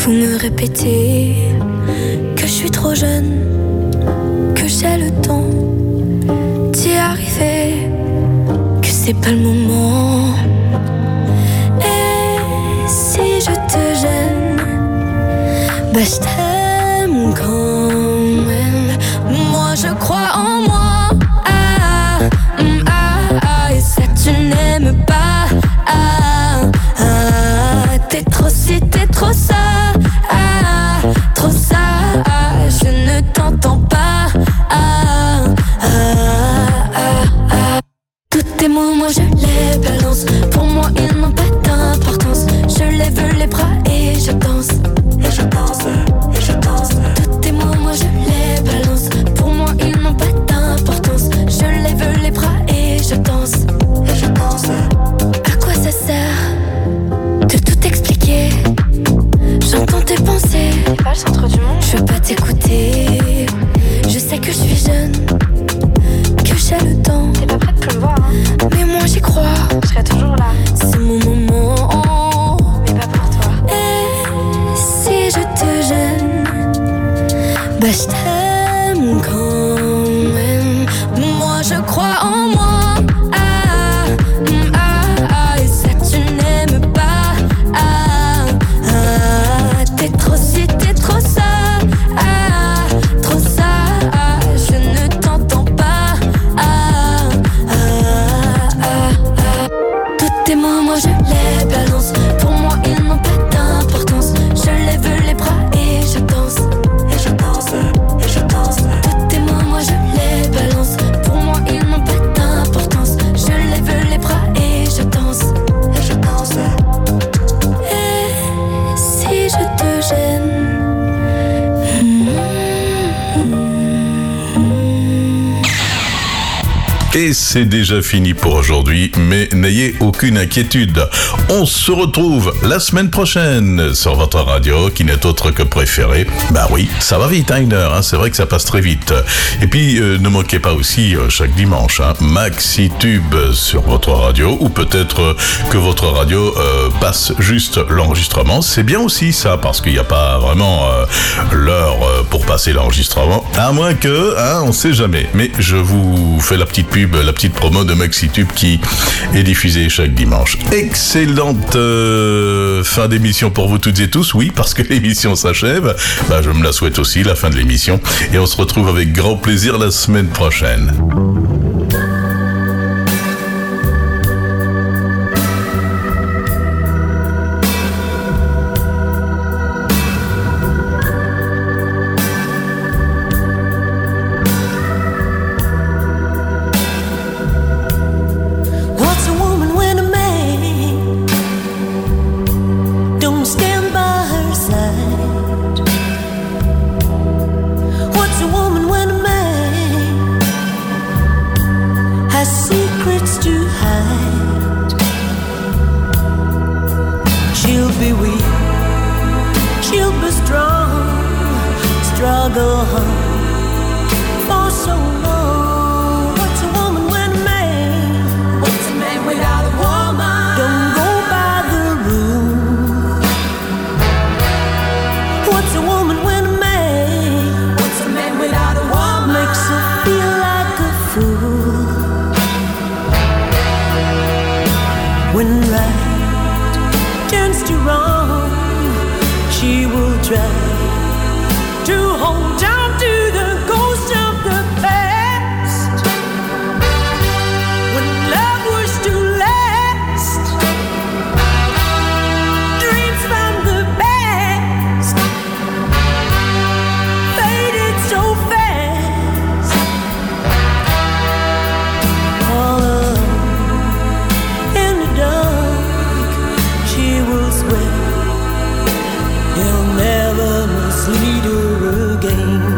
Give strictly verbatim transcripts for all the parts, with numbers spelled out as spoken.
Vous me répétez que je suis trop jeune, que j'ai le temps d'y arriver, que c'est pas le moment. Et si je te gêne, bah je t'aime quand même. Moi je crois en moi, ah, mm, ah, ah, et ça tu n'aimes pas, ah, ah, t'es trop ci, t'es trop ça, ah, trop ça, ah, je ne t'entends pas, ah, ah, ah, ah. Tous tes mots, moi je les balance, pour moi ils n'ont pas d'importance. Je lève les bras et je danse, et je danse, et je danse. Tous tes mots, moi je les balance, pour moi ils n'ont pas d'importance. Je lève les bras et je danse, et je danse. À quoi ça sert de tout expliquer? J'entends tes pensées, t'es pas le centre du monde. je veux pas t'écouter. Je sais que je suis jeune, que j'ai le temps, T'es pas prête de me voir, hein. mais moi j'y crois. Je serai toujours là, C'est mon moment. mais pas pour toi. Et si je te gêne, bah je t'aime quand même. Moi je crois en moi, ah, mm, ah, ah, et ça tu n'aimes pas, ah, ah, t'es trop ci, t'es trop ça, ah, trop ça, ah, je ne t'entends pas, ah, ah, ah, ah. Tous tes mots, moi je les balance, pour moi ils n'ont pas d'importance. Je lève les bras et je danse, et je danse, et je danse. Tous tes mots, moi je les balance, pour moi ils n'ont pas d'importance. Je lève les bras et je danse, et je danse. Et si je te gêne, Et c'est déjà fini pour aujourd'hui, mais n'ayez aucune inquiétude. On se retrouve la semaine prochaine sur votre radio, qui n'est autre que préférée. Bah oui, ça va vite, hein, une heure, hein, c'est vrai que ça passe très vite. Et puis, euh, ne manquez pas aussi, euh, chaque dimanche, hein, Maxi Tube sur votre radio, ou peut-être euh, que votre radio euh, passe juste l'enregistrement. C'est bien aussi ça, parce qu'il n'y a pas vraiment euh, l'heure euh, pour passer l'enregistrement, à moins que, hein, on sait jamais. Mais je vous fais la petite pub, la petite promo de MaxiTube qui est diffusée chaque dimanche. Excellente euh, fin d'émission pour vous toutes et tous, oui, parce que l'émission s'achève. Bah, je me la souhaite aussi, la fin de l'émission. Et on se retrouve avec grand plaisir la semaine prochaine. What's a woman when a man don't stand by her side? What's a woman when a man has secrets to hide? She'll be weak, she'll be strong, struggle hard for so long. What's a woman when a man What's a man without a woman? Don't go by the rule. What's a woman when a man What's a man without a woman? Makes her feel like a fool. When right turns to wrong, she will try to hold on to the ghost of the past. When love was to last, dreams from the past faded so fast. All alone in the dark, she will swear he'll never mislead her again.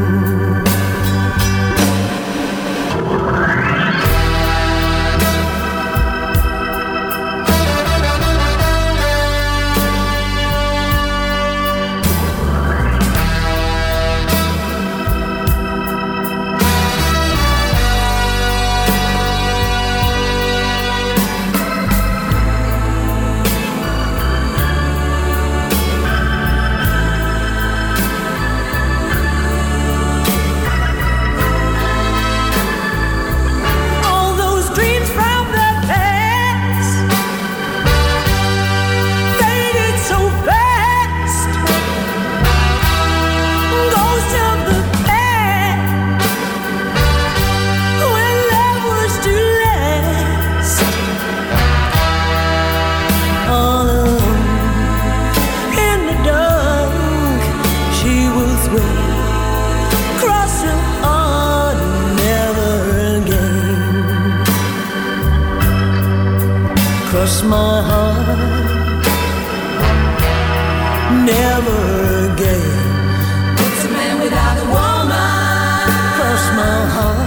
cross my heart. Never again. What's a man without a woman? Cross my heart.